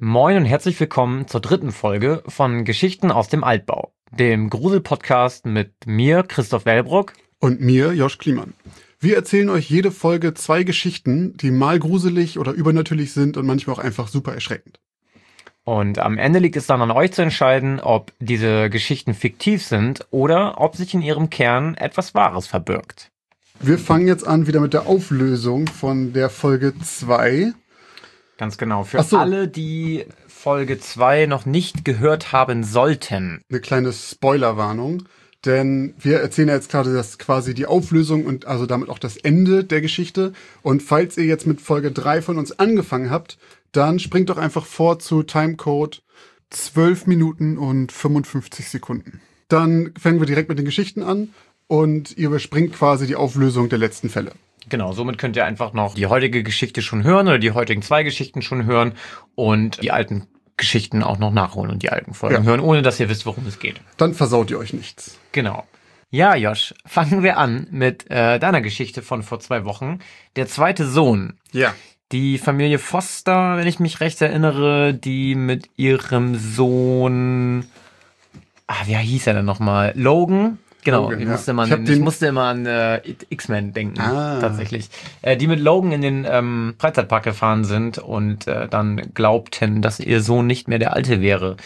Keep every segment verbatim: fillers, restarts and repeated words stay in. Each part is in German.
Moin und herzlich willkommen zur dritten Folge von Geschichten aus dem Altbau, dem Grusel-Podcast mit mir, Christoph Wellbrock. Und mir, Josh Kliemann. Wir erzählen euch jede Folge zwei Geschichten, die mal gruselig oder übernatürlich sind und manchmal auch einfach super erschreckend. Und am Ende liegt es dann an euch zu entscheiden, ob diese Geschichten fiktiv sind oder ob sich in ihrem Kern etwas Wahres verbirgt. Wir fangen jetzt an wieder mit der Auflösung von der Folge zwei. Ganz genau. Für Ach so. alle, die Folge zwei noch nicht gehört haben sollten. Eine kleine Spoilerwarnung, denn wir erzählen ja jetzt gerade das quasi die Auflösung und also damit auch das Ende der Geschichte. Und falls ihr jetzt mit Folge drei von uns angefangen habt, dann springt doch einfach vor zu Timecode zwölf Minuten und fünfundfünfzig Sekunden. Dann fangen wir direkt mit den Geschichten an und ihr überspringt quasi die Auflösung der letzten Fälle. Genau, somit könnt ihr einfach noch die heutige Geschichte schon hören oder die heutigen zwei Geschichten schon hören und die alten Geschichten auch noch nachholen und die alten Folgen ja. hören, ohne dass ihr wisst, worum es geht. Dann versaut ihr euch nichts. Genau. Ja, Josh, fangen wir an mit äh, deiner Geschichte von vor zwei Wochen. Der zweite Sohn. Ja. Die Familie Foster, wenn ich mich recht erinnere, die mit ihrem Sohn, ah, wie hieß er denn nochmal? Logan? Genau, Logan, ich, ja. musste immer ich, an, ich musste immer an äh, X-Men denken, ah. tatsächlich. Äh, die mit Logan in den ähm, Freizeitpark gefahren sind und äh, dann glaubten, dass ihr Sohn nicht mehr der Alte wäre.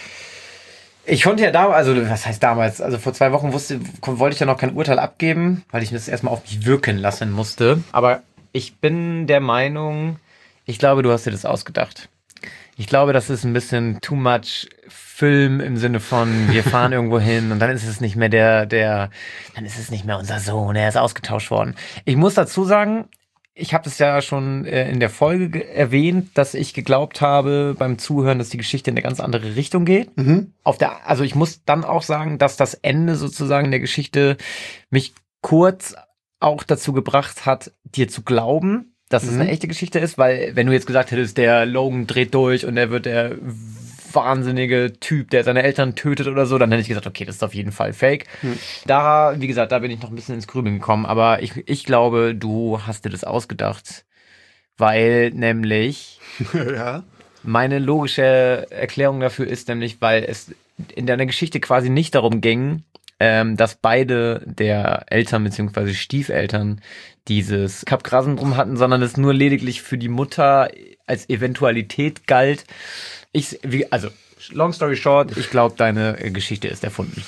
Ich konnte ja da, also was heißt damals, also vor zwei Wochen wusste, wollte ich ja noch kein Urteil abgeben, weil ich das erstmal auf mich wirken lassen musste. Aber ich bin der Meinung, ich glaube, du hast dir das ausgedacht. Ich glaube, das ist ein bisschen too much Film im Sinne von, wir fahren irgendwo hin und dann ist es nicht mehr der, der, dann ist es nicht mehr unser Sohn, er ist ausgetauscht worden. Ich muss dazu sagen, ich habe das ja schon äh, in der Folge ge- erwähnt, dass ich geglaubt habe beim Zuhören, dass die Geschichte in eine ganz andere Richtung geht. Mhm. Auf der, also ich muss dann auch sagen, dass das Ende sozusagen der Geschichte mich kurz auch dazu gebracht hat, dir zu glauben, dass es Mhm. eine echte Geschichte ist, weil wenn du jetzt gesagt hättest, der Logan dreht durch und er wird der wahnsinnige Typ, der seine Eltern tötet oder so, dann hätte ich gesagt, okay, das ist auf jeden Fall fake. Mhm. Da, wie gesagt, da bin ich noch ein bisschen ins Grübeln gekommen, aber ich, ich glaube, du hast dir das ausgedacht, weil nämlich ja. meine logische Erklärung dafür ist nämlich, weil es in deiner Geschichte quasi nicht darum ging, ähm, dass beide der Eltern bzw. Stiefeltern dieses Kap-Grasendrum hatten, sondern es nur lediglich für die Mutter als Eventualität galt. Ich, wie, also, long story short, ich glaube, deine Geschichte ist erfunden.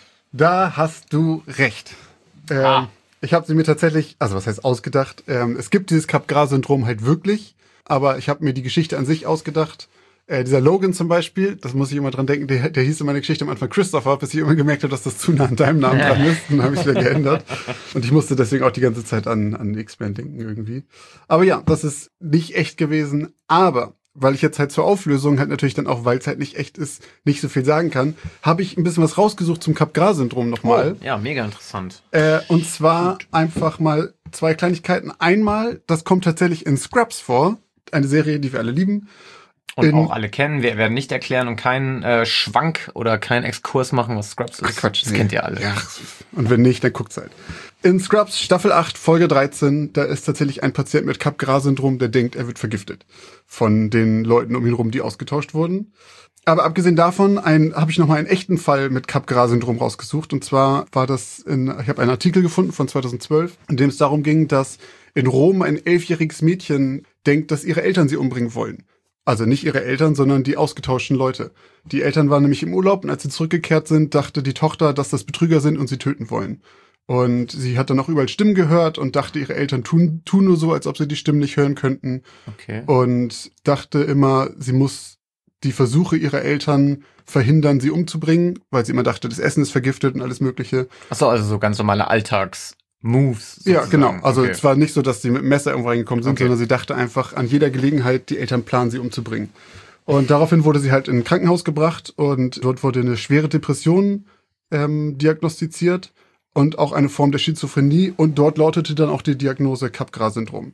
Da hast du recht. Ähm, Ah. Ich habe sie mir tatsächlich, also was heißt ausgedacht, ähm, es gibt dieses Capgras-Syndrom halt wirklich, aber ich habe mir die Geschichte an sich ausgedacht. Äh, dieser Logan zum Beispiel, das muss ich immer dran denken, der, der hieß in meiner Geschichte am Anfang Christopher, bis ich immer gemerkt habe, dass das zu nah an deinem Namen dran ist. Dann habe ich es wieder geändert. Und ich musste deswegen auch die ganze Zeit an, an X-Men denken irgendwie. Aber ja, das ist nicht echt gewesen, aber weil ich jetzt halt zur Auflösung halt natürlich dann auch, weil es halt nicht echt ist, nicht so viel sagen kann, habe ich ein bisschen was rausgesucht zum Capgras-Syndrom nochmal. Oh, ja, mega interessant. Äh, und zwar einfach mal zwei Kleinigkeiten. Einmal, das kommt tatsächlich in Scrubs vor, eine Serie, die wir alle lieben. Und in, auch alle kennen. Wir werden nicht erklären und keinen äh, Schwank oder keinen Exkurs machen, was Scrubs ist. Ach Quatsch, das nee. kennt ihr alle. Ja, und wenn nicht, dann guckt's halt. In Scrubs Staffel acht, Folge dreizehn, da ist tatsächlich ein Patient mit Capgras-Syndrom, der denkt, er wird vergiftet von den Leuten um ihn rum, die ausgetauscht wurden. Aber abgesehen davon habe ich nochmal einen echten Fall mit Capgras-Syndrom rausgesucht. Und zwar war das, in, ich habe einen Artikel gefunden von zweitausendzwölf, in dem es darum ging, dass in Rom ein elfjähriges Mädchen denkt, dass ihre Eltern sie umbringen wollen. Also nicht ihre Eltern, sondern die ausgetauschten Leute. Die Eltern waren nämlich im Urlaub und als sie zurückgekehrt sind, dachte die Tochter, dass das Betrüger sind und sie töten wollen. Und sie hat dann auch überall Stimmen gehört und dachte, ihre Eltern tun, tun nur so, als ob sie die Stimmen nicht hören könnten. Okay. Und dachte immer, sie muss die Versuche ihrer Eltern verhindern, sie umzubringen, weil sie immer dachte, das Essen ist vergiftet und alles Mögliche. Achso, also so ganz normale Alltags-Moves. Ja, genau. Also okay. Es war nicht so, dass sie mit dem Messer irgendwo reingekommen sind, Okay. sondern sie dachte einfach an jeder Gelegenheit, die Eltern planen, sie umzubringen. Und daraufhin wurde sie halt in ein Krankenhaus gebracht und dort wurde eine schwere Depression ähm, diagnostiziert und auch eine Form der Schizophrenie und dort lautete dann auch die Diagnose Capgras-Syndrom.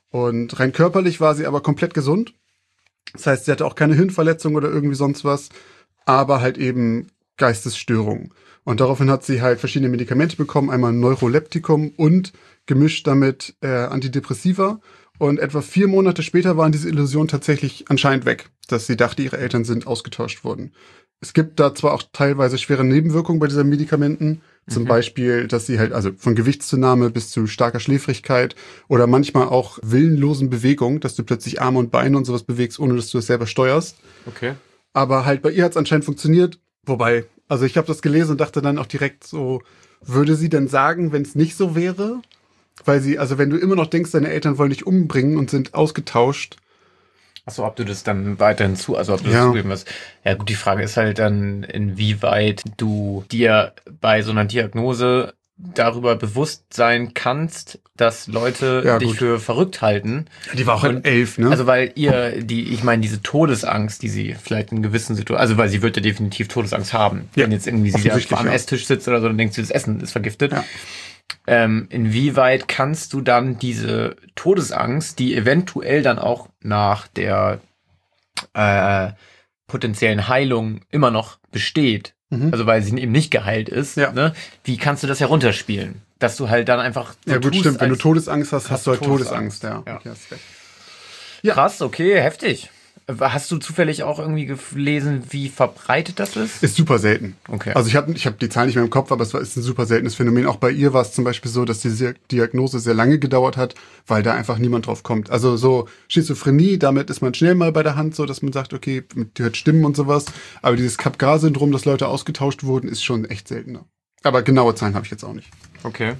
Und rein körperlich war sie aber komplett gesund. Das heißt, sie hatte auch keine Hirnverletzung oder irgendwie sonst was, aber halt eben Geistesstörungen. Und daraufhin hat sie halt verschiedene Medikamente bekommen, einmal ein Neuroleptikum und gemischt damit äh, Antidepressiva. Und etwa vier Monate später waren diese Illusionen tatsächlich anscheinend weg, dass sie dachte, ihre Eltern sind ausgetauscht worden. Es gibt da zwar auch teilweise schwere Nebenwirkungen bei diesen Medikamenten, zum mhm. Beispiel, dass sie halt, also von Gewichtszunahme bis zu starker Schläfrigkeit oder manchmal auch willenlosen Bewegungen, dass du plötzlich Arme und Beine und sowas bewegst, ohne dass du es selber steuerst. Okay. Aber halt bei ihr hat es anscheinend funktioniert. Wobei, also ich habe das gelesen und dachte dann auch direkt so, würde sie denn sagen, wenn es nicht so wäre? Weil sie, also wenn du immer noch denkst, deine Eltern wollen dich umbringen und sind ausgetauscht. Achso, ob du das dann weiterhin zu, also ob du ja. das zugeben wirst. Ja gut, die Frage ist halt dann, inwieweit du dir bei so einer Diagnose darüber bewusst sein kannst, dass Leute ja, dich gut. für verrückt halten. Die war auch halt elf, ne? Also weil ihr, die, ich meine, diese Todesangst, die sie vielleicht in gewissen Situationen, also weil sie wird ja definitiv Todesangst haben. Ja. Wenn jetzt irgendwie sie da am ja. Esstisch sitzt oder so, dann denkst du, das Essen ist vergiftet. Ja. Ähm, inwieweit kannst du dann diese Todesangst, die eventuell dann auch nach der äh, potenziellen Heilung immer noch besteht, mhm. also weil sie eben nicht geheilt ist, ja. ne? Wie kannst du das herunterspielen? Dass du halt dann einfach so ja gut, tust, stimmt. Wenn du Todesangst hast, hast du halt Todesangst, Todesangst. Ja. Ja. Okay, hast recht. Ja. Krass, okay, heftig. Hast du zufällig auch irgendwie gelesen, wie verbreitet das ist? Ist super selten. Okay. Also ich habe ich hab die Zahl nicht mehr im Kopf, aber es war, ist ein super seltenes Phänomen. Auch bei ihr war es zum Beispiel so, dass die Diagnose sehr lange gedauert hat, weil da einfach niemand drauf kommt. Also so Schizophrenie, damit ist man schnell mal bei der Hand, so dass man sagt, okay, die hört Stimmen und sowas. Aber dieses Capgras-Syndrom, dass Leute ausgetauscht wurden, ist schon echt seltener. Aber genaue Zahlen habe ich jetzt auch nicht. Okay.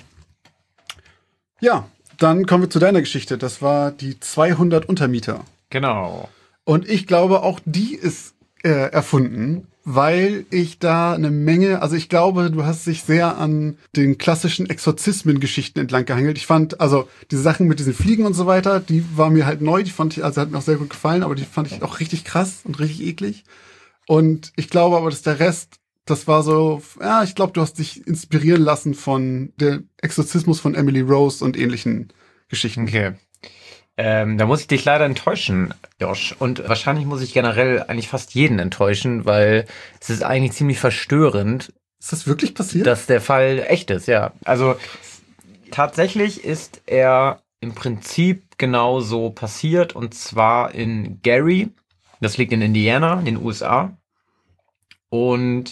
Ja, dann kommen wir zu deiner Geschichte. Das war die zweihundert Untermieter. Genau. Und ich glaube, auch die ist äh, erfunden, weil ich da eine Menge, also ich glaube, du hast dich sehr an den klassischen Exorzismen-Geschichten entlang gehangelt. Ich fand, also diese Sachen mit diesen Fliegen und so weiter, die war mir halt neu, die fand ich, also hat mir auch sehr gut gefallen, aber die fand ich auch richtig krass und richtig eklig. Und ich glaube aber, dass der Rest, das war so, ja, ich glaube, du hast dich inspirieren lassen von dem Exorzismus von Emily Rose und ähnlichen Geschichten. Okay. Ähm, da muss ich dich leider enttäuschen, Josh. Und wahrscheinlich muss ich generell eigentlich fast jeden enttäuschen, weil es ist eigentlich ziemlich verstörend. Ist das wirklich passiert? Dass der Fall echt ist, ja. Also tatsächlich ist er im Prinzip genauso passiert, und zwar in Gary. Das liegt in Indiana, in den U S A. Und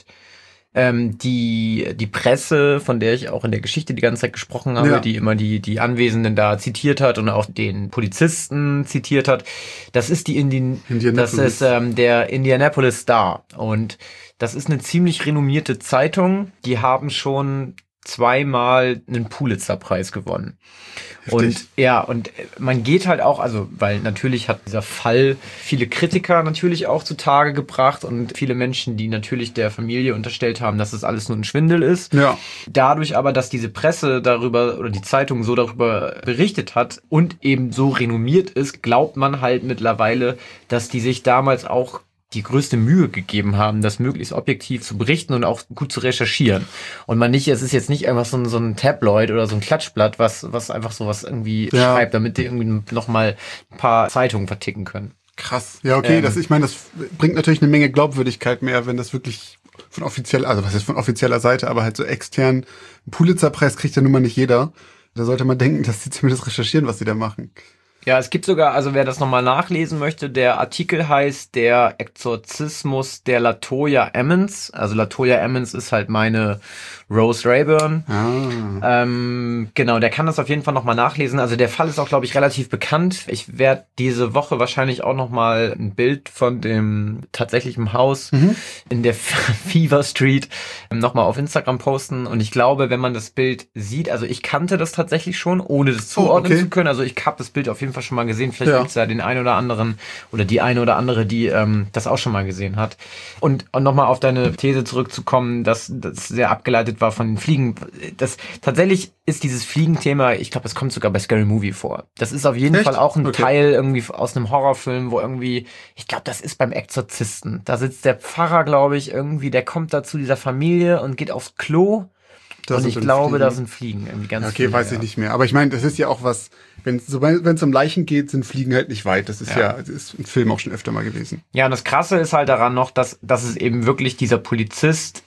ähm, die die Presse, von der ich auch in der Geschichte die ganze Zeit gesprochen habe, ja. die immer die die Anwesenden da zitiert hat und auch den Polizisten zitiert hat, das ist die Indi- das ist ähm, der Indianapolis Star, und das ist eine ziemlich renommierte Zeitung. Die haben schon zweimal einen Pulitzer-Preis gewonnen. Heftig. Und ja, und man geht halt auch, also weil natürlich hat dieser Fall viele Kritiker natürlich auch zutage gebracht und viele Menschen, die natürlich der Familie unterstellt haben, dass es alles nur ein Schwindel ist. Ja. Dadurch aber, dass diese Presse darüber oder die Zeitung so darüber berichtet hat und eben so renommiert ist, glaubt man halt mittlerweile, dass die sich damals auch die größte Mühe gegeben haben, das möglichst objektiv zu berichten und auch gut zu recherchieren. Und man nicht, es ist jetzt nicht einfach so ein, so ein Tabloid oder so ein Klatschblatt, was, was einfach sowas irgendwie ja. schreibt, damit die irgendwie nochmal ein paar Zeitungen verticken können. Krass. Ja, okay, ähm, das, ich meine, das bringt natürlich eine Menge Glaubwürdigkeit mehr, wenn das wirklich von offiziell, also was ist von offizieller Seite, aber halt so extern, einen Pulitzer-Preis kriegt ja nun mal nicht jeder. Da sollte man denken, dass sie zumindest recherchieren, was sie da machen. Ja, es gibt sogar, also wer das nochmal nachlesen möchte, der Artikel heißt Der Exorzismus der LaToya Emmons. Also LaToya Emmons ist halt meine Rose Rayburn. Ah. Ähm, genau, der kann das auf jeden Fall nochmal nachlesen. Also der Fall ist auch, glaube ich, relativ bekannt. Ich werde diese Woche wahrscheinlich auch nochmal ein Bild von dem tatsächlichen Haus mhm. in der Fever Street nochmal auf Instagram posten. Und ich glaube, wenn man das Bild sieht, also ich kannte das tatsächlich schon, ohne das zuordnen oh, okay. zu können. Also ich habe das Bild auf jeden Fall schon mal gesehen. Vielleicht ja. gibt es ja den einen oder anderen oder die eine oder andere, die ähm, das auch schon mal gesehen hat. Und, und nochmal auf deine These zurückzukommen, dass das sehr abgeleitet war von den Fliegen. Das tatsächlich ist dieses Fliegenthema, ich glaube, es kommt sogar bei Scary Movie vor. Das ist auf jeden Echt? Fall auch ein okay. Teil irgendwie aus einem Horrorfilm, wo irgendwie, ich glaube, das ist beim Exorzisten. Da sitzt der Pfarrer, glaube ich, irgendwie, der kommt da zu dieser Familie und geht aufs Klo. Das und ich glaube, Fliegen. da sind Fliegen irgendwie ganz Okay, viele, weiß ich ja. nicht mehr. Aber ich meine, das ist ja auch was, wenn es so, um Leichen geht, sind Fliegen halt nicht weit. Das ist ja, ja das ist im Film auch schon öfter mal gewesen. Ja, und das Krasse ist halt daran noch, dass, dass es eben wirklich dieser Polizist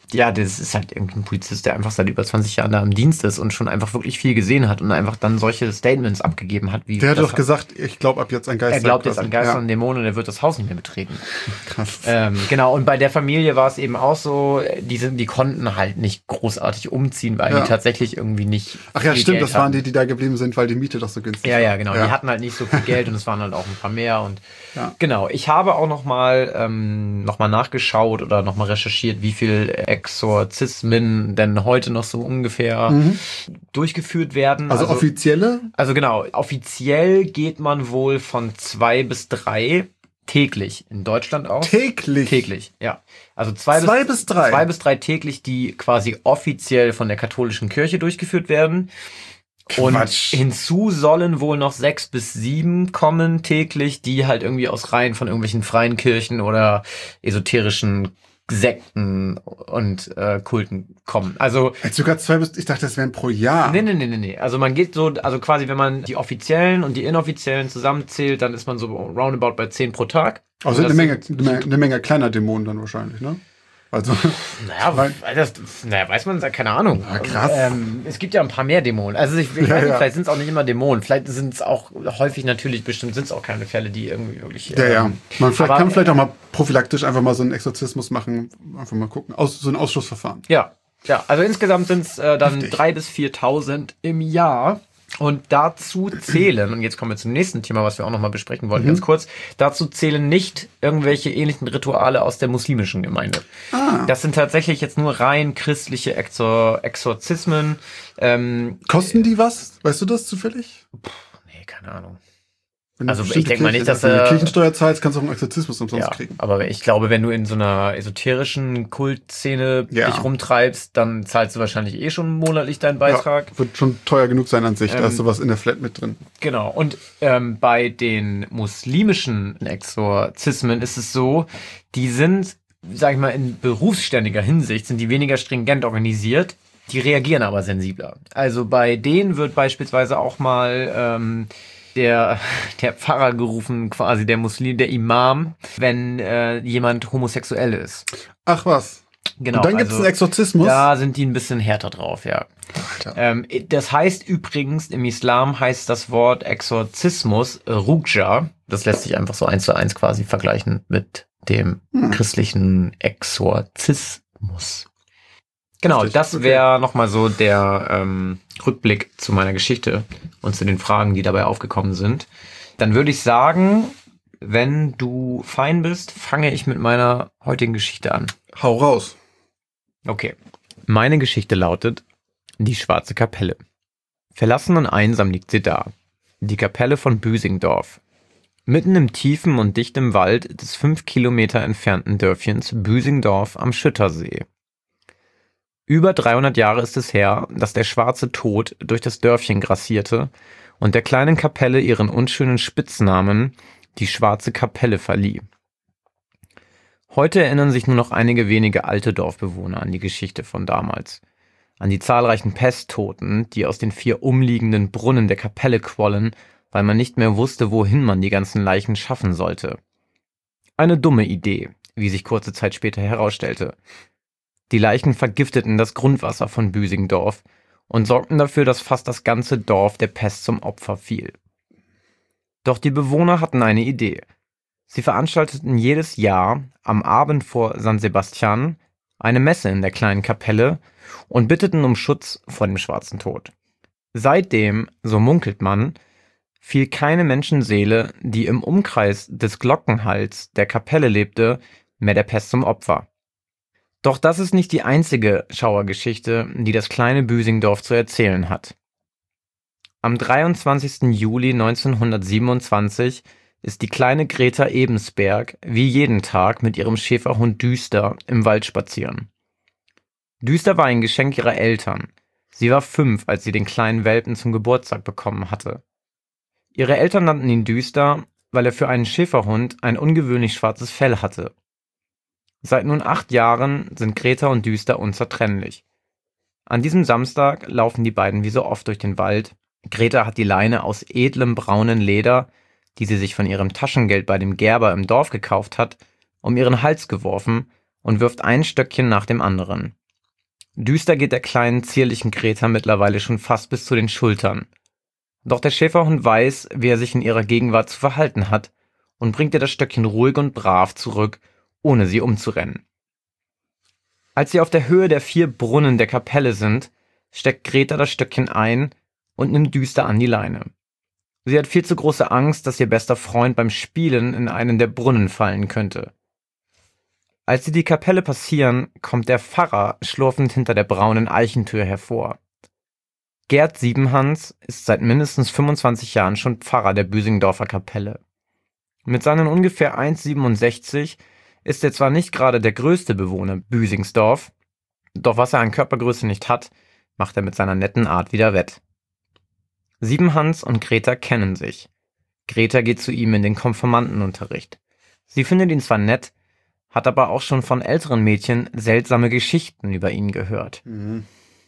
ja, das ist halt irgendein Polizist, der einfach seit über zwanzig Jahren da im Dienst ist und schon einfach wirklich viel gesehen hat und einfach dann solche Statements abgegeben hat. Wie der hat doch gesagt, ich glaube ab jetzt an Geister. Er glaubt jetzt an Geister ja. und Dämonen und er wird das Haus nicht mehr betreten. Krass. Ähm, genau, und bei der Familie war es eben auch so, die, sind, die konnten halt nicht großartig umziehen, weil ja. die tatsächlich irgendwie nicht Ach ja, stimmt, Geld das hatten. waren die, die da geblieben sind, weil die Miete doch so günstig ja, war. Ja, genau, ja. die hatten halt nicht so viel Geld und es waren halt auch ein paar mehr und ja. genau. Ich habe auch nochmal ähm, noch mal nachgeschaut oder nochmal recherchiert, wie viel Exorzismen denn heute noch so ungefähr mhm. durchgeführt werden. Also, also offizielle? Also genau, offiziell geht man wohl von zwei bis drei täglich in Deutschland aus. Täglich? Täglich, ja. Also zwei, zwei bis, bis drei? Zwei bis drei täglich, die quasi offiziell von der katholischen Kirche durchgeführt werden. Und Quatsch. hinzu sollen wohl noch sechs bis sieben kommen täglich, die halt irgendwie aus Reihen von irgendwelchen freien Kirchen oder esoterischen Sekten und äh, Kulten kommen. Also Jetzt sogar zwei bis, ich dachte, das wären pro Jahr. Nee, nee, nee, nee, nee. Also man geht so, also quasi, wenn man die offiziellen und die inoffiziellen zusammenzählt, dann ist man so roundabout bei zehn pro Tag. Also eine Menge, eine Menge, eine Menge kleiner Dämonen dann wahrscheinlich, ne? Also, naja, weil, das, naja, weiß man, keine Ahnung. Ja, krass. Ähm, es gibt ja ein paar mehr Dämonen. Also ich, ich ja, weiß nicht, ja. vielleicht sind es auch nicht immer Dämonen. Vielleicht sind es auch häufig natürlich, bestimmt sind es auch keine Fälle, die irgendwie wirklich... Ja, ähm, ja. Man vielleicht, aber, kann vielleicht auch mal prophylaktisch einfach mal so einen Exorzismus machen. Einfach mal gucken. Aus, so ein Ausschlussverfahren. Ja, ja. Also insgesamt sind es äh, dann Heftig. drei bis viertausend im Jahr. Und dazu zählen, und jetzt kommen wir zum nächsten Thema, was wir auch nochmal besprechen wollen, mhm. ganz kurz, dazu zählen nicht irgendwelche ähnlichen Rituale aus der muslimischen Gemeinde. Ah. Das sind tatsächlich jetzt nur rein christliche Exor- Exorzismen. Ähm, Kosten die was? Weißt du das zufällig? Puh, nee, keine Ahnung. Also ich denke mal nicht, dass wenn du äh, Kirchensteuer zahlst, kannst du auch einen Exorzismus umsonst ja, kriegen. aber ich glaube, wenn du in so einer esoterischen Kultszene ja. dich rumtreibst, dann zahlst du wahrscheinlich eh schon monatlich deinen Beitrag. Ja, wird schon teuer genug sein an sich, ähm, da ist sowas in der Flat mit drin. Genau, und ähm, bei den muslimischen Exorzismen ist es so, die sind, sag ich mal, in berufsständiger Hinsicht, sind die weniger stringent organisiert, die reagieren aber sensibler. Also bei denen wird beispielsweise auch mal... Ähm, Der, der Pfarrer gerufen, quasi der Muslim, der Imam, wenn äh, jemand homosexuell ist. Ach was. Genau. Und dann gibt es also, einen Exorzismus? Da sind die ein bisschen härter drauf, ja. Ähm, das heißt übrigens, im Islam heißt das Wort Exorzismus äh, Rukja. Das lässt sich einfach so eins zu eins quasi vergleichen mit dem hm. christlichen Exorzismus. Genau, Richtig. das wäre okay. nochmal so der ähm, Rückblick zu meiner Geschichte und zu den Fragen, die dabei aufgekommen sind. Dann würde ich sagen, wenn du fein bist, fange ich mit meiner heutigen Geschichte an. Hau raus. Okay. Meine Geschichte lautet Die Schwarze Kapelle. Verlassen und einsam liegt sie da. Die Kapelle von Büsingdorf. Mitten im tiefen und dichten Wald des fünf Kilometer entfernten Dörfchens Büsingdorf am Schüttersee. Über dreihundert Jahre ist es her, dass der schwarze Tod durch das Dörfchen grassierte und der kleinen Kapelle ihren unschönen Spitznamen, die Schwarze Kapelle, verlieh. Heute erinnern sich nur noch einige wenige alte Dorfbewohner an die Geschichte von damals, an die zahlreichen Pesttoten, die aus den vier umliegenden Brunnen der Kapelle quollen, weil man nicht mehr wusste, wohin man die ganzen Leichen schaffen sollte. Eine dumme Idee, wie sich kurze Zeit später herausstellte. Die Leichen vergifteten das Grundwasser von Büsingdorf und sorgten dafür, dass fast das ganze Dorf der Pest zum Opfer fiel. Doch die Bewohner hatten eine Idee. Sie veranstalteten jedes Jahr am Abend vor San Sebastian eine Messe in der kleinen Kapelle und bitteten um Schutz vor dem schwarzen Tod. Seitdem, so munkelt man, fiel keine Menschenseele, die im Umkreis des Glockenhals der Kapelle lebte, mehr der Pest zum Opfer. Doch das ist nicht die einzige Schauergeschichte, die das kleine Büsingdorf zu erzählen hat. Am dreiundzwanzigsten Juli neunzehnhundertsiebenundzwanzig ist die kleine Greta Ebensberg wie jeden Tag mit ihrem Schäferhund Düster im Wald spazieren. Düster war ein Geschenk ihrer Eltern. Sie war fünf, als sie den kleinen Welpen zum Geburtstag bekommen hatte. Ihre Eltern nannten ihn Düster, weil er für einen Schäferhund ein ungewöhnlich schwarzes Fell hatte. Seit nun acht Jahren sind Greta und Düster unzertrennlich. An diesem Samstag laufen die beiden wie so oft durch den Wald. Greta hat die Leine aus edlem braunen Leder, die sie sich von ihrem Taschengeld bei dem Gerber im Dorf gekauft hat, um ihren Hals geworfen und wirft ein Stöckchen nach dem anderen. Düster geht der kleinen, zierlichen Greta mittlerweile schon fast bis zu den Schultern. Doch der Schäferhund weiß, wie er sich in ihrer Gegenwart zu verhalten hat und bringt ihr das Stöckchen ruhig und brav zurück, ohne sie umzurennen. Als sie auf der Höhe der vier Brunnen der Kapelle sind, steckt Greta das Stöckchen ein und nimmt Düster an die Leine. Sie hat viel zu große Angst, dass ihr bester Freund beim Spielen in einen der Brunnen fallen könnte. Als sie die Kapelle passieren, kommt der Pfarrer schlurfend hinter der braunen Eichentür hervor. Gerd Siebenhans ist seit mindestens fünfundzwanzig Jahren schon Pfarrer der Büsingdorfer Kapelle. Mit seinen ungefähr eins Komma siebenundsechzig ist er zwar nicht gerade der größte Bewohner Büsingsdorf, doch was er an Körpergröße nicht hat, macht er mit seiner netten Art wieder wett. Siebenhans und Greta kennen sich. Greta geht zu ihm in den Konfirmandenunterricht. Sie findet ihn zwar nett, hat aber auch schon von älteren Mädchen seltsame Geschichten über ihn gehört. Mhm.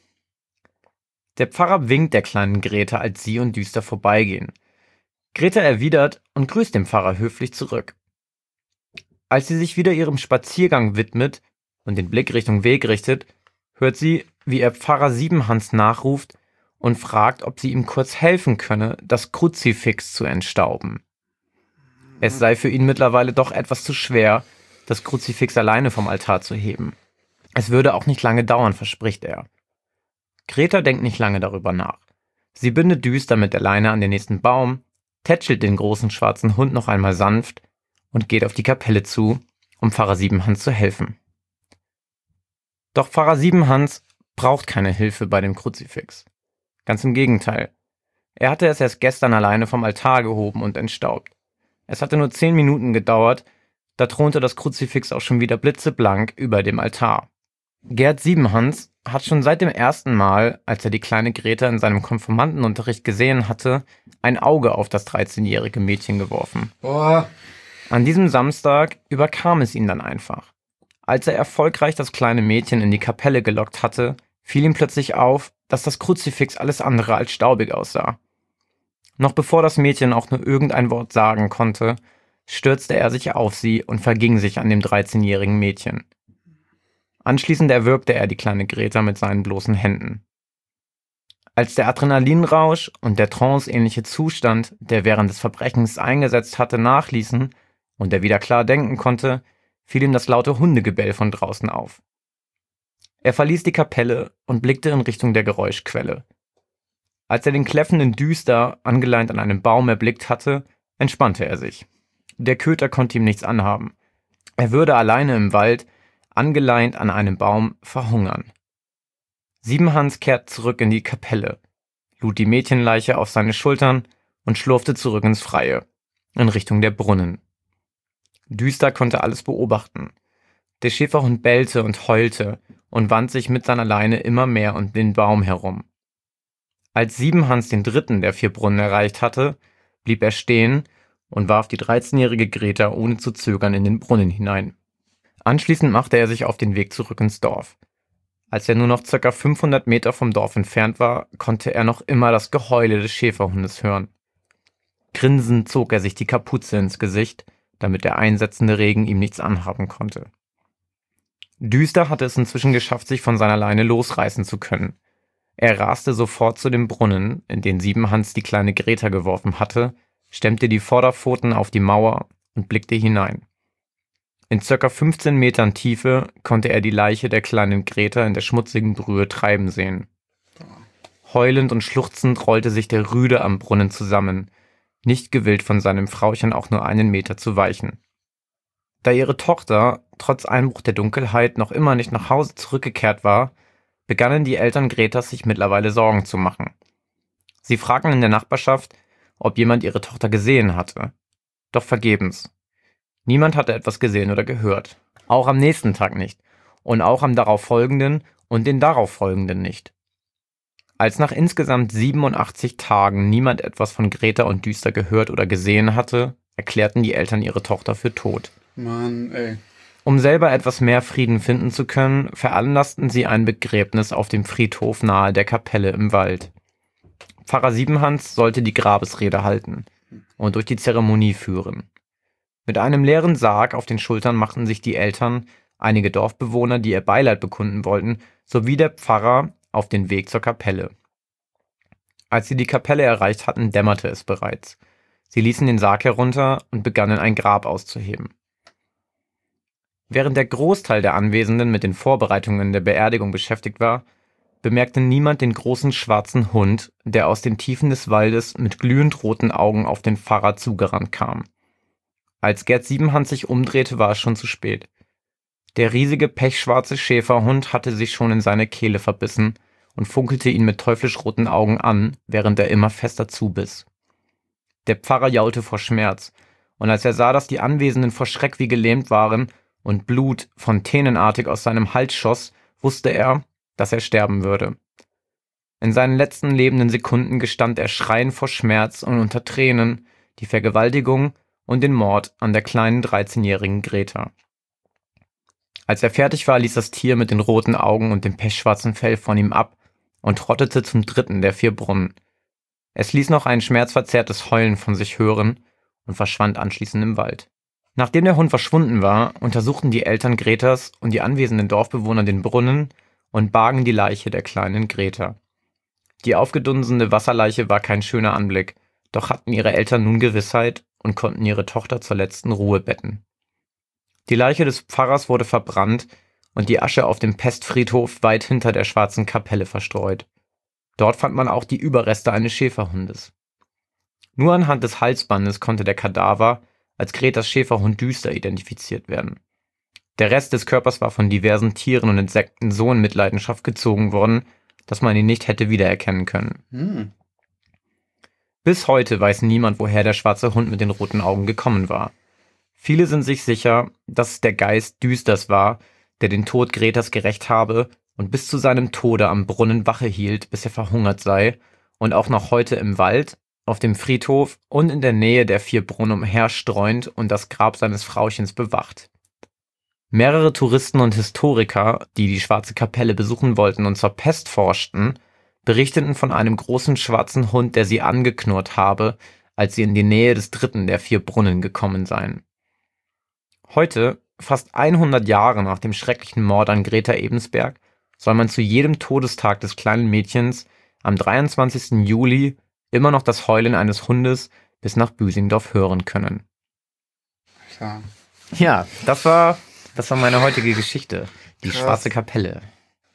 Der Pfarrer winkt der kleinen Greta, als sie und Düster vorbeigehen. Greta erwidert und grüßt den Pfarrer höflich zurück. Als sie sich wieder ihrem Spaziergang widmet und den Blick Richtung Weg richtet, hört sie, wie ihr Pfarrer Siebenhans nachruft und fragt, ob sie ihm kurz helfen könne, das Kruzifix zu entstauben. Es sei für ihn mittlerweile doch etwas zu schwer, das Kruzifix alleine vom Altar zu heben. Es würde auch nicht lange dauern, verspricht er. Greta denkt nicht lange darüber nach. Sie bindet Düster mit der Leine an den nächsten Baum, tätschelt den großen schwarzen Hund noch einmal sanft und geht auf die Kapelle zu, um Pfarrer Siebenhans zu helfen. Doch Pfarrer Siebenhans braucht keine Hilfe bei dem Kruzifix. Ganz im Gegenteil. Er hatte es erst gestern alleine vom Altar gehoben und entstaubt. Es hatte nur zehn Minuten gedauert, da thronte das Kruzifix auch schon wieder blitzeblank über dem Altar. Gerd Siebenhans hat schon seit dem ersten Mal, als er die kleine Greta in seinem Konfirmandenunterricht gesehen hatte, ein Auge auf das dreizehnjährige Mädchen geworfen. Boah. An diesem Samstag überkam es ihn dann einfach. Als er erfolgreich das kleine Mädchen in die Kapelle gelockt hatte, fiel ihm plötzlich auf, dass das Kruzifix alles andere als staubig aussah. Noch bevor das Mädchen auch nur irgendein Wort sagen konnte, stürzte er sich auf sie und verging sich an dem dreizehnjährigen Mädchen. Anschließend erwürgte er die kleine Greta mit seinen bloßen Händen. Als der Adrenalinrausch und der tranceähnliche Zustand, der während des Verbrechens eingesetzt hatte, nachließen und er wieder klar denken konnte, fiel ihm das laute Hundegebell von draußen auf. Er verließ die Kapelle und blickte in Richtung der Geräuschquelle. Als er den kläffenden Düster angeleint an einem Baum erblickt hatte, entspannte er sich. Der Köter konnte ihm nichts anhaben. Er würde alleine im Wald, angeleint an einem Baum, verhungern. Siebenhans kehrt zurück in die Kapelle, lud die Mädchenleiche auf seine Schultern und schlurfte zurück ins Freie, in Richtung der Brunnen. Düster konnte alles beobachten. Der Schäferhund bellte und heulte und wand sich mit seiner Leine immer mehr um den Baum herum. Als Siebenhans den dritten der vier Brunnen erreicht hatte, blieb er stehen und warf die dreizehnjährige Greta ohne zu zögern in den Brunnen hinein. Anschließend machte er sich auf den Weg zurück ins Dorf. Als er nur noch ca. fünfhundert Meter vom Dorf entfernt war, konnte er noch immer das Geheule des Schäferhundes hören. Grinsend zog er sich die Kapuze ins Gesicht, damit der einsetzende Regen ihm nichts anhaben konnte. Düster hatte es inzwischen geschafft, sich von seiner Leine losreißen zu können. Er raste sofort zu dem Brunnen, in den Siebenhans die kleine Greta geworfen hatte, stemmte die Vorderpfoten auf die Mauer und blickte hinein. In ca. fünfzehn Metern Tiefe konnte er die Leiche der kleinen Greta in der schmutzigen Brühe treiben sehen. Heulend und schluchzend rollte sich der Rüde am Brunnen zusammen, nicht gewillt von seinem Frauchen auch nur einen Meter zu weichen. Da ihre Tochter, trotz Einbruch der Dunkelheit, noch immer nicht nach Hause zurückgekehrt war, begannen die Eltern Gretas sich mittlerweile Sorgen zu machen. Sie fragten in der Nachbarschaft, ob jemand ihre Tochter gesehen hatte. Doch vergebens. Niemand hatte etwas gesehen oder gehört. Auch am nächsten Tag nicht. Und auch am darauffolgenden und den darauffolgenden nicht. Als nach insgesamt siebenundachtzig Tagen niemand etwas von Greta und Düster gehört oder gesehen hatte, erklärten die Eltern ihre Tochter für tot. Mann, ey. Um selber etwas mehr Frieden finden zu können, veranlassten sie ein Begräbnis auf dem Friedhof nahe der Kapelle im Wald. Pfarrer Siebenhans sollte die Grabesrede halten und durch die Zeremonie führen. Mit einem leeren Sarg auf den Schultern machten sich die Eltern einige Dorfbewohner, die ihr Beileid bekunden wollten, sowie der Pfarrer auf den Weg zur Kapelle. Als sie die Kapelle erreicht hatten, dämmerte es bereits. Sie ließen den Sarg herunter und begannen ein Grab auszuheben. Während der Großteil der Anwesenden mit den Vorbereitungen der Beerdigung beschäftigt war, bemerkte niemand den großen schwarzen Hund, der aus den Tiefen des Waldes mit glühend roten Augen auf den Pfarrer zugerannt kam. Als Gerd Siebenhand sich umdrehte, war es schon zu spät. Der riesige pechschwarze Schäferhund hatte sich schon in seine Kehle verbissen und funkelte ihn mit teuflisch roten Augen an, während er immer fester zubiss. Der Pfarrer jaulte vor Schmerz, und als er sah, dass die Anwesenden vor Schreck wie gelähmt waren und Blut fontänenartig aus seinem Hals schoss, wusste er, dass er sterben würde. In seinen letzten lebenden Sekunden gestand er schreiend vor Schmerz und unter Tränen die Vergewaltigung und den Mord an der kleinen dreizehnjährigen Greta. Als er fertig war, ließ das Tier mit den roten Augen und dem pechschwarzen Fell von ihm ab und trottete zum dritten der vier Brunnen. Es ließ noch ein schmerzverzerrtes Heulen von sich hören und verschwand anschließend im Wald. Nachdem der Hund verschwunden war, untersuchten die Eltern Gretas und die anwesenden Dorfbewohner den Brunnen und bargen die Leiche der kleinen Greta. Die aufgedunsene Wasserleiche war kein schöner Anblick, doch hatten ihre Eltern nun Gewissheit und konnten ihre Tochter zur letzten Ruhe betten. Die Leiche des Pfarrers wurde verbrannt und die Asche auf dem Pestfriedhof weit hinter der schwarzen Kapelle verstreut. Dort fand man auch die Überreste eines Schäferhundes. Nur anhand des Halsbandes konnte der Kadaver als Gretas Schäferhund Düster identifiziert werden. Der Rest des Körpers war von diversen Tieren und Insekten so in Mitleidenschaft gezogen worden, dass man ihn nicht hätte wiedererkennen können. Hm. Bis heute weiß niemand, woher der schwarze Hund mit den roten Augen gekommen war. Viele sind sich sicher, dass es der Geist Düsters war, der den Tod Gretas gerächt habe und bis zu seinem Tode am Brunnen Wache hielt, bis er verhungert sei und auch noch heute im Wald, auf dem Friedhof und in der Nähe der vier Brunnen umherstreuend und das Grab seines Frauchens bewacht. Mehrere Touristen und Historiker, die die Schwarze Kapelle besuchen wollten und zur Pest forschten, berichteten von einem großen schwarzen Hund, der sie angeknurrt habe, als sie in die Nähe des dritten der vier Brunnen gekommen seien. Heute, fast hundert Jahre nach dem schrecklichen Mord an Greta Ebensberg, soll man zu jedem Todestag des kleinen Mädchens am dreiundzwanzigsten Juli immer noch das Heulen eines Hundes bis nach Büsingdorf hören können. Ja, Ja, das war, das war meine heutige Geschichte. Die Krass. Schwarze Kapelle.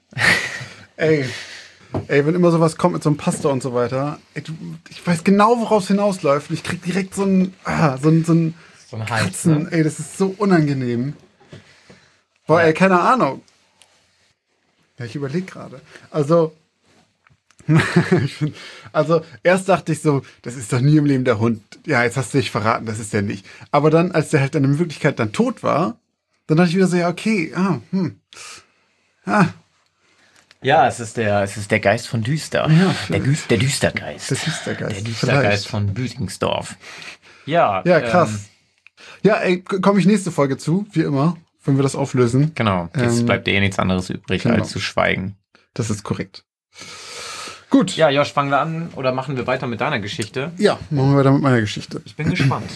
ey. Ey, wenn immer sowas kommt mit so einem Pasta und so weiter, ey, du, ich weiß genau, worauf es hinausläuft. Und ich krieg direkt so ein, ah, so ein, so ein, So ein Hals, Kratzen. ne? Ey, das ist so unangenehm. Boah, Ja. ey, keine Ahnung. Ja, ich überlege gerade. Also, ich find, also, erst dachte ich so, das ist doch nie im Leben der Hund. Ja, jetzt hast du dich verraten, das ist der nicht. Aber dann, als der halt dann in Wirklichkeit dann tot war, dann dachte ich wieder so, ja, okay, ah, hm. Ah, Ja, es ist der, es ist der Geist von Düster. Ja. Der, Güs- der Düstergeist. das ist der Geist. Der Düstergeist Vielleicht. von Büsingsdorf. Ja, Ja, krass. Ähm, Ja, ey, komme ich nächste Folge zu, wie immer, wenn wir das auflösen. genau. Jetzt Ähm, bleibt eh nichts anderes übrig, genau. als zu schweigen. Das ist korrekt. Gut. Ja, Josh, fangen wir an oder machen wir weiter mit deiner Geschichte? Ja, machen wir weiter mit meiner Geschichte. Ich bin gespannt.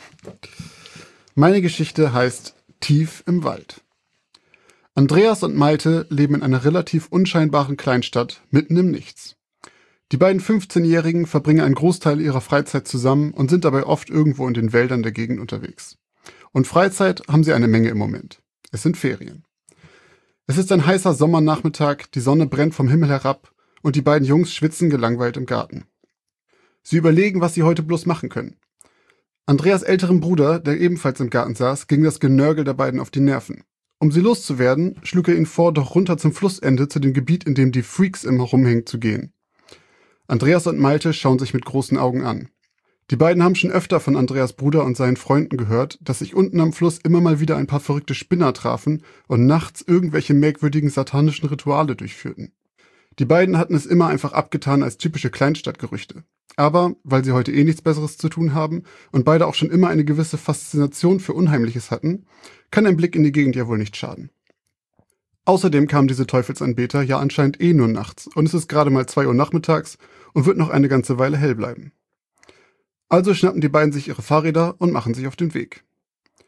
Meine Geschichte heißt Tief im Wald. Andreas und Malte leben in einer relativ unscheinbaren Kleinstadt mitten im Nichts. Die beiden fünfzehnjährigen verbringen einen Großteil ihrer Freizeit zusammen und sind dabei oft irgendwo in den Wäldern der Gegend unterwegs. Und Freizeit haben sie eine Menge im Moment. Es sind Ferien. Es ist ein heißer Sommernachmittag, die Sonne brennt vom Himmel herab und die beiden Jungs schwitzen gelangweilt im Garten. Sie überlegen, was sie heute bloß machen können. Andreas älterem Bruder, der ebenfalls im Garten saß, ging das Genörgel der beiden auf die Nerven. Um sie loszuwerden, schlug er ihnen vor, doch runter zum Flussende zu dem Gebiet, in dem die Freaks immer rumhängen, zu gehen. Andreas und Malte schauen sich mit großen Augen an. Die beiden haben schon öfter von Andreas Bruder und seinen Freunden gehört, dass sich unten am Fluss immer mal wieder ein paar verrückte Spinner trafen und nachts irgendwelche merkwürdigen satanischen Rituale durchführten. Die beiden hatten es immer einfach abgetan als typische Kleinstadtgerüchte. Aber, weil sie heute eh nichts Besseres zu tun haben und beide auch schon immer eine gewisse Faszination für Unheimliches hatten, kann ein Blick in die Gegend ja wohl nicht schaden. Außerdem kamen diese Teufelsanbeter ja anscheinend eh nur nachts und es ist gerade mal zwei Uhr nachmittags und wird noch eine ganze Weile hell bleiben. Also schnappen die beiden sich ihre Fahrräder und machen sich auf den Weg.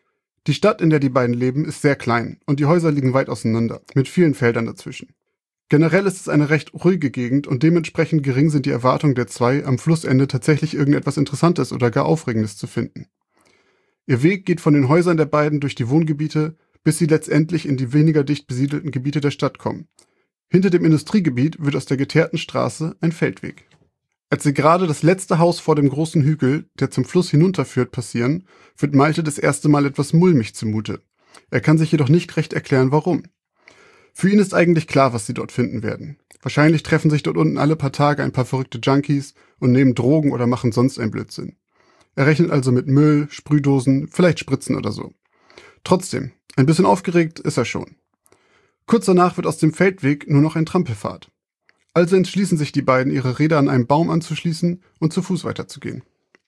Die Stadt, in der die beiden leben, ist sehr klein und die Häuser liegen weit auseinander, mit vielen Feldern dazwischen. Generell ist es eine recht ruhige Gegend und dementsprechend gering sind die Erwartungen der zwei, am Flussende tatsächlich irgendetwas Interessantes oder gar Aufregendes zu finden. Ihr Weg geht von den Häusern der beiden durch die Wohngebiete, bis sie letztendlich in die weniger dicht besiedelten Gebiete der Stadt kommen. Hinter dem Industriegebiet wird aus der geteerten Straße ein Feldweg. Als sie gerade das letzte Haus vor dem großen Hügel, der zum Fluss hinunterführt, passieren, wird Malte das erste Mal etwas mulmig zumute. Er kann sich jedoch nicht recht erklären, warum. Für ihn ist eigentlich klar, was sie dort finden werden. Wahrscheinlich treffen sich dort unten alle paar Tage ein paar verrückte Junkies und nehmen Drogen oder machen sonst einen Blödsinn. Er rechnet also mit Müll, Sprühdosen, vielleicht Spritzen oder so. Trotzdem, ein bisschen aufgeregt ist er schon. Kurz danach wird aus dem Feldweg nur noch ein Trampelpfad. Also entschließen sich die beiden, ihre Räder an einem Baum anzuschließen und zu Fuß weiterzugehen.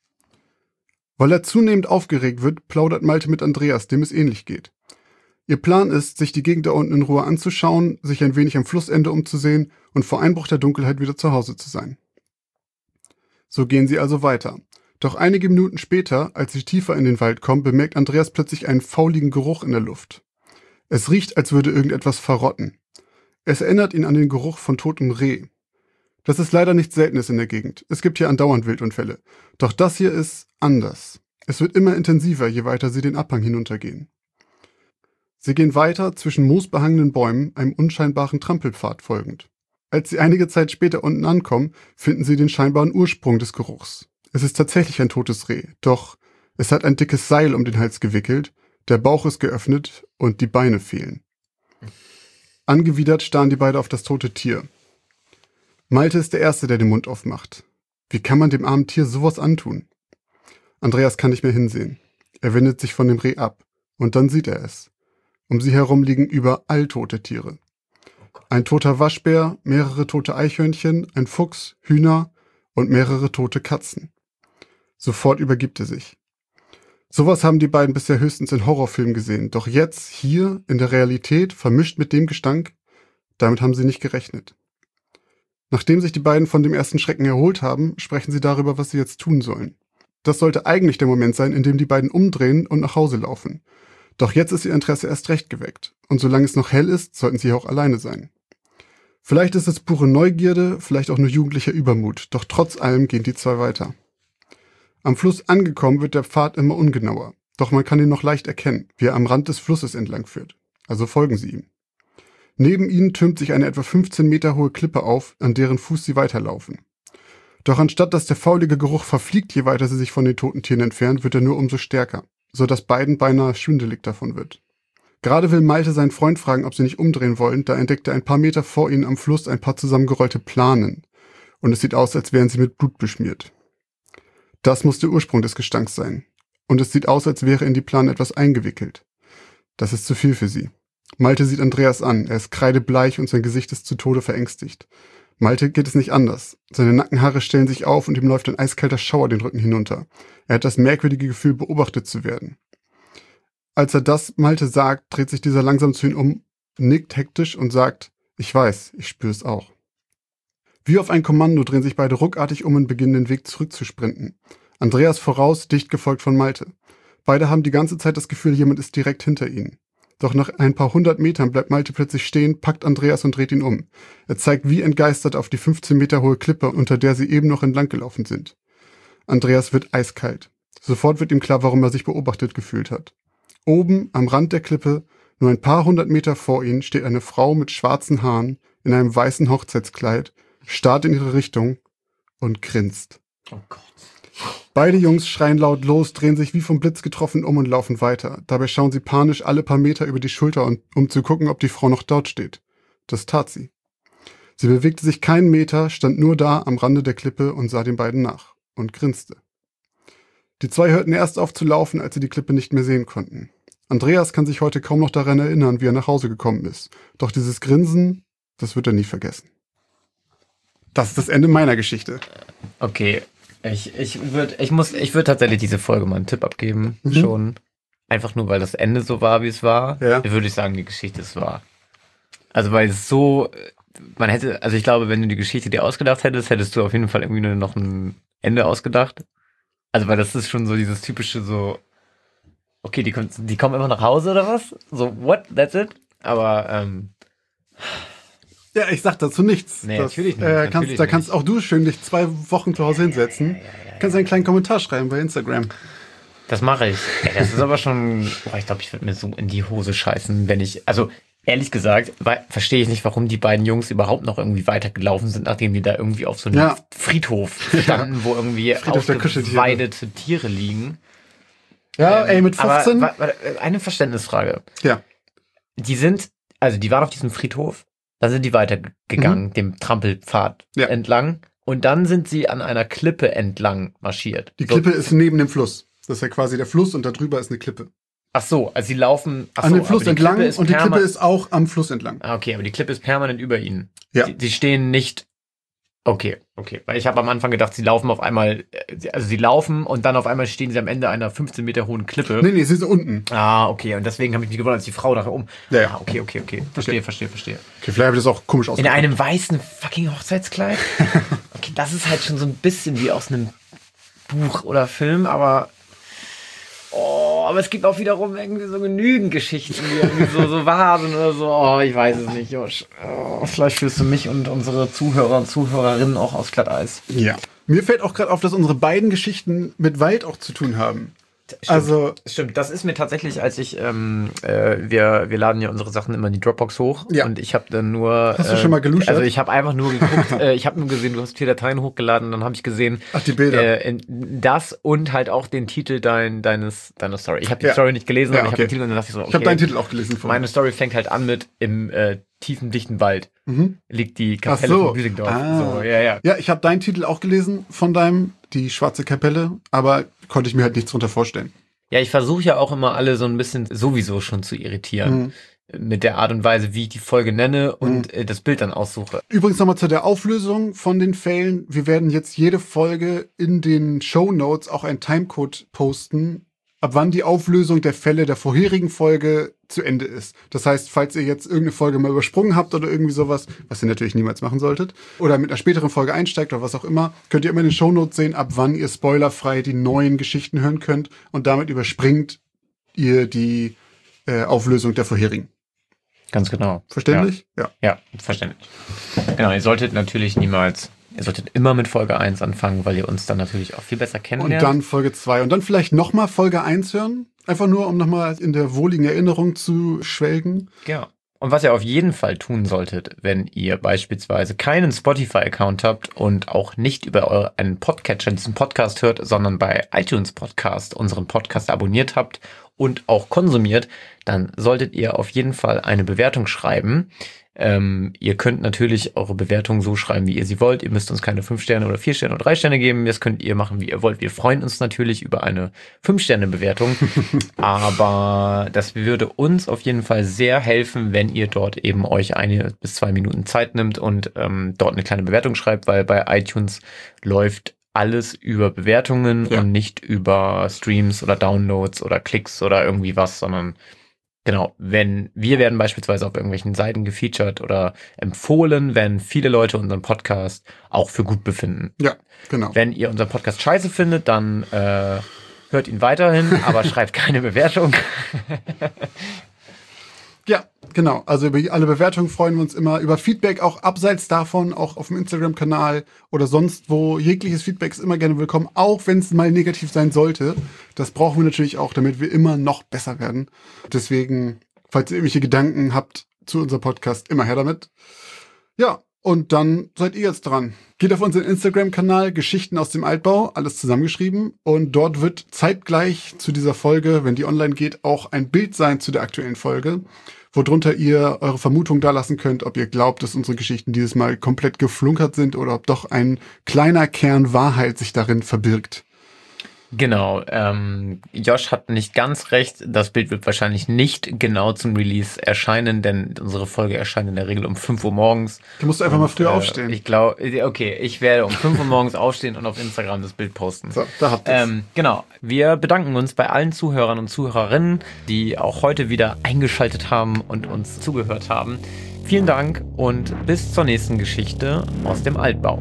Weil er zunehmend aufgeregt wird, plaudert Malte mit Andreas, dem es ähnlich geht. Ihr Plan ist, sich die Gegend da unten in Ruhe anzuschauen, sich ein wenig am Flussende umzusehen und vor Einbruch der Dunkelheit wieder zu Hause zu sein. So gehen sie also weiter. Doch einige Minuten später, als sie tiefer in den Wald kommen, bemerkt Andreas plötzlich einen fauligen Geruch in der Luft. Es riecht, als würde irgendetwas verrotten. Es erinnert ihn an den Geruch von totem Reh. Das ist leider nichts Seltenes in der Gegend. Es gibt hier andauernd Wildunfälle. Doch das hier ist anders. Es wird immer intensiver, je weiter sie den Abhang hinuntergehen. Sie gehen weiter zwischen moosbehangenen Bäumen, einem unscheinbaren Trampelpfad folgend. Als sie einige Zeit später unten ankommen, finden sie den scheinbaren Ursprung des Geruchs. Es ist tatsächlich ein totes Reh, doch es hat ein dickes Seil um den Hals gewickelt, der Bauch ist geöffnet und die Beine fehlen. Angewidert starren die beiden auf das tote Tier. Malte ist der Erste, der den Mund aufmacht. Wie kann man dem armen Tier sowas antun? Andreas kann nicht mehr hinsehen. Er wendet sich von dem Reh ab. Und dann sieht er es. Um sie herum liegen überall tote Tiere. Ein toter Waschbär, mehrere tote Eichhörnchen, ein Fuchs, Hühner und mehrere tote Katzen. Sofort übergibt er sich. Sowas haben die beiden bisher höchstens in Horrorfilmen gesehen. Doch jetzt, hier, in der Realität, vermischt mit dem Gestank, damit haben sie nicht gerechnet. Nachdem sich die beiden von dem ersten Schrecken erholt haben, sprechen sie darüber, was sie jetzt tun sollen. Das sollte eigentlich der Moment sein, in dem die beiden umdrehen und nach Hause laufen. Doch jetzt ist ihr Interesse erst recht geweckt. Und solange es noch hell ist, sollten sie auch alleine sein. Vielleicht ist es pure Neugierde, vielleicht auch nur jugendlicher Übermut. Doch trotz allem gehen die zwei weiter. Am Fluss angekommen wird der Pfad immer ungenauer. Doch man kann ihn noch leicht erkennen, wie er am Rand des Flusses entlang führt. Also folgen sie ihm. Neben ihnen türmt sich eine etwa fünfzehn Meter hohe Klippe auf, an deren Fuß sie weiterlaufen. Doch anstatt dass der faulige Geruch verfliegt, je weiter sie sich von den toten Tieren entfernen, wird er nur umso stärker, so dass beiden beinahe schwindelig davon wird. Gerade will Malte seinen Freund fragen, ob sie nicht umdrehen wollen, da entdeckt er ein paar Meter vor ihnen am Fluss ein paar zusammengerollte Planen. Und es sieht aus, als wären sie mit Blut beschmiert. Das muss der Ursprung des Gestanks sein. Und es sieht aus, als wäre in die Planen etwas eingewickelt. Das ist zu viel für sie. Malte sieht Andreas an. Er ist kreidebleich und sein Gesicht ist zu Tode verängstigt. Malte geht es nicht anders. Seine Nackenhaare stellen sich auf und ihm läuft ein eiskalter Schauer den Rücken hinunter. Er hat das merkwürdige Gefühl, beobachtet zu werden. Als er das Malte sagt, dreht sich dieser langsam zu ihm um, nickt hektisch und sagt, ich weiß, ich spüre es auch. Wie auf ein Kommando drehen sich beide ruckartig um und beginnen den Weg zurückzusprinten. Andreas voraus, dicht gefolgt von Malte. Beide haben die ganze Zeit das Gefühl, jemand ist direkt hinter ihnen. Doch nach ein paar hundert Metern bleibt Malte plötzlich stehen, packt Andreas und dreht ihn um. Er zeigt wie entgeistert auf die fünfzehn Meter hohe Klippe, unter der sie eben noch entlang gelaufen sind. Andreas wird eiskalt. Sofort wird ihm klar, warum er sich beobachtet gefühlt hat. Oben, am Rand der Klippe, nur ein paar hundert Meter vor ihnen, steht eine Frau mit schwarzen Haaren in einem weißen Hochzeitskleid, starrt in ihre Richtung und grinst. Oh Gott. Beide Jungs schreien laut los, drehen sich wie vom Blitz getroffen um und laufen weiter. Dabei schauen sie panisch alle paar Meter über die Schulter, um zu gucken, ob die Frau noch dort steht. Das tat sie. Sie bewegte sich keinen Meter, stand nur da am Rande der Klippe und sah den beiden nach und grinste. Die zwei hörten erst auf zu laufen, als sie die Klippe nicht mehr sehen konnten. Andreas kann sich heute kaum noch daran erinnern, wie er nach Hause gekommen ist. Doch dieses Grinsen, das wird er nie vergessen. Das ist das Ende meiner Geschichte. Okay, ich, ich würde ich muss, ich würde tatsächlich diese Folge mal einen Tipp abgeben. Mhm. Schon. Einfach nur, weil das Ende so war, wie es war. Ja. Würde ich sagen, die Geschichte ist wahr. Also, weil es so, man hätte, also ich glaube, wenn du die Geschichte dir ausgedacht hättest, hättest du auf jeden Fall irgendwie nur noch ein Ende ausgedacht. Also, weil das ist schon so dieses typische so, Okay, die, kommen- die kommen immer nach Hause oder was? So, what? That's it? Aber, ähm, Ja, ich sag dazu nichts. Nee, das, natürlich nicht, Äh, natürlich kannst, da nicht. kannst auch du schön dich zwei Wochen zu Hause hinsetzen. ja, ja, ja, kannst einen kleinen Kommentar schreiben bei Instagram. das mache ich. Ey, das ist aber schon, boah, ich glaube, ich würde mir so in die Hose scheißen, wenn ich, also ehrlich gesagt, weil, verstehe ich nicht, warum die beiden Jungs überhaupt noch irgendwie weitergelaufen sind, nachdem die da irgendwie auf so einem Ja. Friedhof standen, wo irgendwie Friedhof der Kuscheltiere. ausgeweidete Tiere liegen. Ja, ey, mit fünfzehn. Aber, wa- wa- eine Verständnisfrage. Ja. Die sind, also die waren auf diesem Friedhof, dann sind die weitergegangen, dem Trampelpfad Mhm. Ja. entlang, und dann sind sie an einer Klippe entlang marschiert. Die So- Klippe ist neben dem Fluss. Das ist ja quasi der Fluss und da drüber ist eine Klippe. Ach so, also sie laufen ach An so, dem Fluss aber die entlang Klippe ist und die Klippe perma- ist auch am Fluss entlang. Ah, okay, aber die Klippe ist permanent über ihnen. Ja. Sie, sie stehen nicht. Okay, okay. Weil ich habe am Anfang gedacht, sie laufen auf einmal, äh, also sie laufen und dann auf einmal stehen sie am Ende einer fünfzehn Meter hohen Klippe. Nee, nee, sie sind unten. Ah, okay. Und deswegen habe ich mich gewundert, als die Frau dachte, um. Ja, ja. Ah, okay, okay, okay. Verstehe, Okay. verstehe, verstehe. Okay, vielleicht habe ich das auch komisch In ausgedrückt. einem weißen fucking Hochzeitskleid? Okay, das ist halt schon so ein bisschen wie aus einem Buch oder Film, aber. Oh, aber es gibt auch wiederum irgendwie so genügend Geschichten, die irgendwie so, so wahr sind oder so. Oh, ich weiß es nicht, Josh. Oh, vielleicht fühlst du mich und unsere Zuhörer und Zuhörerinnen auch aufs Glatteis. Ja. Mir fällt auch gerade auf, dass unsere beiden Geschichten mit Wald auch zu tun haben. Stimmt. Also, Stimmt, das ist mir tatsächlich, als ich, ähm, äh, wir, wir laden ja unsere Sachen immer in die Dropbox hoch, Ja. und ich habe dann nur... Hast du äh, schon mal geluschert? Also ich habe einfach nur geguckt, äh, ich habe nur gesehen, du hast vier Dateien hochgeladen, dann habe ich gesehen, ach, die Bilder. äh, in, das und halt auch den Titel dein, deines, deiner Story. Ich habe die Ja. Story nicht gelesen, Ja, aber ich okay. habe den Titel und dann dachte ich so, okay, Ich habe deinen Titel auch gelesen vorhin. meine Story fängt halt an mit im äh, tiefen, dichten Wald Mhm. liegt die Ach Kapelle so. von Büsingdorf. Ah. So, ja, ja. Ja, ich habe deinen Titel auch gelesen von deinem, die Schwarze Kapelle, aber konnte ich mir halt nichts drunter vorstellen. Ja, ich versuche ja auch immer alle so ein bisschen sowieso schon zu irritieren. Mhm. Mit der Art und Weise, wie ich die Folge nenne und äh, das Bild dann aussuche. Übrigens nochmal zu der Auflösung von den Fällen. Wir werden jetzt jede Folge in den Shownotes auch einen Timecode posten, ab wann die Auflösung der Fälle der vorherigen Folge zu Ende ist. Das heißt, falls ihr jetzt irgendeine Folge mal übersprungen habt oder irgendwie sowas, was ihr natürlich niemals machen solltet, oder mit einer späteren Folge einsteigt oder was auch immer, könnt ihr immer in den Shownotes sehen, ab wann ihr spoilerfrei die neuen Geschichten hören könnt, und damit überspringt ihr die äh, Auflösung der vorherigen. Ganz genau. Verständlich? Ja. Ja, ja, verständlich. Genau, ihr solltet natürlich niemals, ihr solltet immer mit Folge eins anfangen, weil ihr uns dann natürlich auch viel besser Und kennenlernt. dann Folge zwei. Und dann vielleicht nochmal Folge eins hören. Einfach nur, um nochmal in der wohligen Erinnerung zu schwelgen. Ja. Und was ihr auf jeden Fall tun solltet, wenn ihr beispielsweise keinen Spotify-Account habt und auch nicht über eure, einen Podcatcher diesen Podcast hört, sondern bei iTunes Podcast unseren Podcast abonniert habt und auch konsumiert, dann solltet ihr auf jeden Fall eine Bewertung schreiben. Ähm, ihr könnt natürlich eure Bewertung so schreiben, wie ihr sie wollt. Ihr müsst uns keine fünf Sterne oder vier Sterne oder drei Sterne geben. Das könnt ihr machen, wie ihr wollt. Wir freuen uns natürlich über eine fünf Sterne Bewertung. Aber das würde uns auf jeden Fall sehr helfen, wenn ihr dort eben euch eine bis zwei Minuten Zeit nimmt und ähm, dort eine kleine Bewertung schreibt, weil bei iTunes läuft alles über Bewertungen Ja. und nicht über Streams oder Downloads oder Klicks oder irgendwie was, sondern genau, wenn wir werden beispielsweise auf irgendwelchen Seiten gefeatured oder empfohlen, wenn viele Leute unseren Podcast auch für gut befinden. Ja, genau. Wenn ihr unseren Podcast scheiße findet, dann äh, hört ihn weiterhin, aber schreibt keine Bewertung. Ja, genau. Also über alle Bewertungen freuen wir uns immer. Über Feedback auch abseits davon, auch auf dem Instagram-Kanal oder sonst wo. Jegliches Feedback ist immer gerne willkommen, auch wenn es mal negativ sein sollte. Das brauchen wir natürlich auch, damit wir immer noch besser werden. Deswegen, falls ihr irgendwelche Gedanken habt zu unserem Podcast, immer her damit. Ja, und dann seid ihr jetzt dran. Geht auf unseren Instagram-Kanal Geschichten aus dem Altbau, alles zusammengeschrieben. Und dort wird zeitgleich zu dieser Folge, wenn die online geht, auch ein Bild sein zu der aktuellen Folge, worunter ihr eure Vermutung dalassen könnt, ob ihr glaubt, dass unsere Geschichten dieses Mal komplett geflunkert sind oder ob doch ein kleiner Kern Wahrheit sich darin verbirgt. Genau, ähm, Josh hat nicht ganz recht. Das Bild wird wahrscheinlich nicht genau zum Release erscheinen, denn unsere Folge erscheint in der Regel um fünf Uhr morgens. Da musst du einfach mal früher äh, aufstehen. Ich glaube, okay, ich werde um fünf Uhr morgens aufstehen und auf Instagram das Bild posten. So, da habt ihr's. Ähm, genau, wir bedanken uns bei allen Zuhörern und Zuhörerinnen, die auch heute wieder eingeschaltet haben und uns zugehört haben. Vielen Dank und bis zur nächsten Geschichte aus dem Altbau.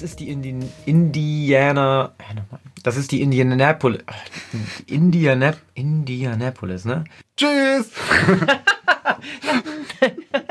ist die Indi Indiana. Das ist die Indianapolis. Indianap Indianapolis, ne? Tschüss!